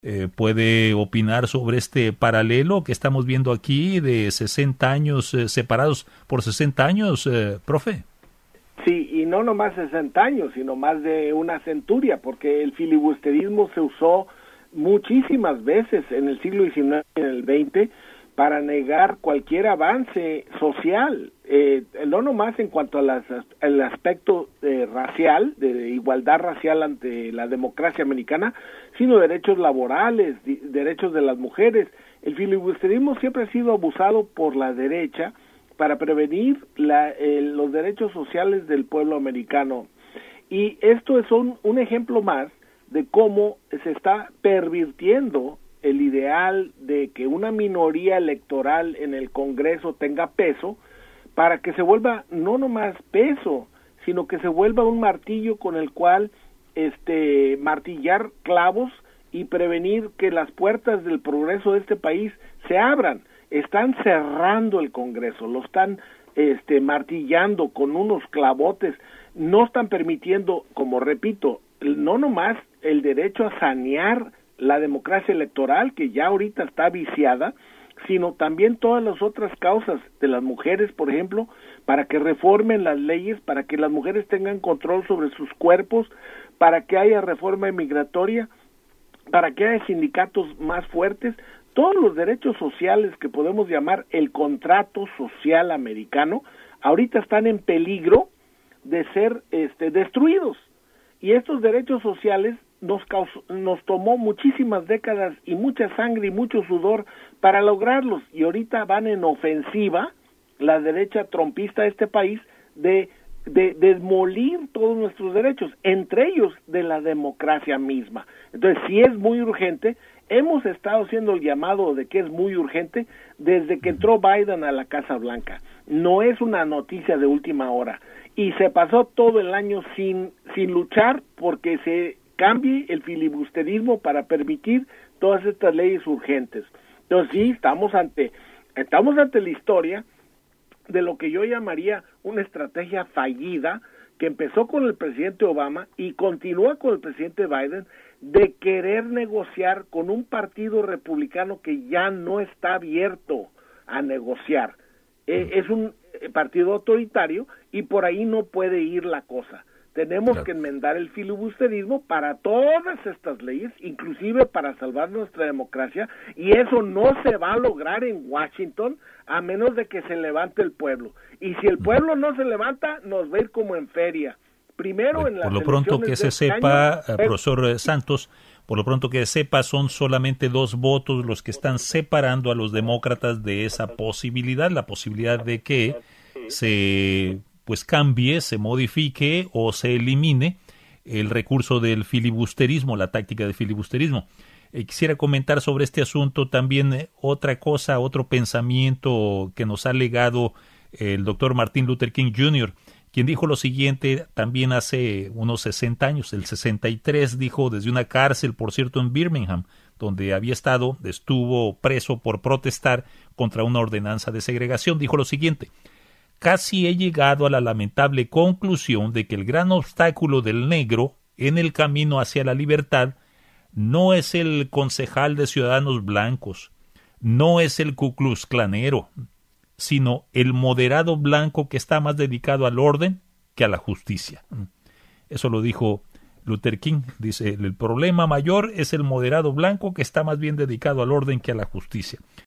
¿Puede opinar sobre este paralelo que estamos viendo aquí de 60 años separados por 60 años, profe? Sí, y no nomás 60 años, sino más de una centuria, porque el filibusterismo se usó muchísimas veces en el siglo XIX y en el XX para negar cualquier avance social, no nomás en cuanto a al aspecto racial, de igualdad racial ante la democracia americana, sino derechos laborales, derechos de las mujeres. El filibusterismo siempre ha sido abusado por la derecha para prevenir los derechos sociales del pueblo americano. Y esto es un ejemplo más de cómo se está pervirtiendo el ideal de que una minoría electoral en el Congreso tenga peso, para que se vuelva no nomás peso, sino que se vuelva un martillo con el cual martillar clavos y prevenir que las puertas del progreso de este país se abran. Están cerrando el Congreso, lo están martillando con unos clavotes, no están permitiendo, como repito, no nomás el derecho a sanear la democracia electoral, que ya ahorita está viciada, sino también todas las otras causas de las mujeres, por ejemplo, para que reformen las leyes, para que las mujeres tengan control sobre sus cuerpos, para que haya reforma migratoria, para que haya sindicatos más fuertes, todos los derechos sociales que podemos llamar el contrato social americano, ahorita están en peligro de ser destruidos. Y estos derechos sociales nos tomó muchísimas décadas y mucha sangre y mucho sudor para lograrlos, y ahorita van en ofensiva la derecha trompista de este país de demolir todos nuestros derechos, entre ellos de la democracia misma. Entonces, sí es muy urgente. Hemos estado haciendo el llamado de que es muy urgente desde que entró Biden a la Casa Blanca. No es una noticia de última hora. Y se pasó todo el año sin luchar porque se cambie el filibusterismo para permitir todas estas leyes urgentes. Entonces sí, estamos ante la historia de lo que yo llamaría una estrategia fallida que empezó con el presidente Obama y continúa con el presidente Biden, de querer negociar con un partido republicano que ya no está abierto a negociar. Es un partido autoritario y por ahí no puede ir la cosa. Tenemos que enmendar el filibusterismo para todas estas leyes, inclusive para salvar nuestra democracia, y eso no se va a lograr en Washington a menos de que se levante el pueblo. Y si el pueblo no se levanta, nos va a ir como en feria. Primero en las por lo pronto que se sepa, profesor Santos, por lo pronto que se sepa, son solamente 2 votos los que están separando a los demócratas de esa posibilidad, la posibilidad de que se cambie, se modifique o se elimine el recurso del filibusterismo, la táctica de filibusterismo. Quisiera comentar sobre este asunto también otra cosa, otro pensamiento que nos ha legado el doctor Martin Luther King Jr., quien dijo lo siguiente también hace unos 60 años, el 63, dijo desde una cárcel, por cierto, en Birmingham, donde estuvo preso por protestar contra una ordenanza de segregación, dijo lo siguiente: casi he llegado a la lamentable conclusión de que el gran obstáculo del negro en el camino hacia la libertad no es el concejal de Ciudadanos Blancos, no es el Ku Klux Klanero, sino el moderado blanco que está más dedicado al orden que a la justicia. Eso lo dijo Luther King. Dice, el problema mayor es el moderado blanco que está más bien dedicado al orden que a la justicia.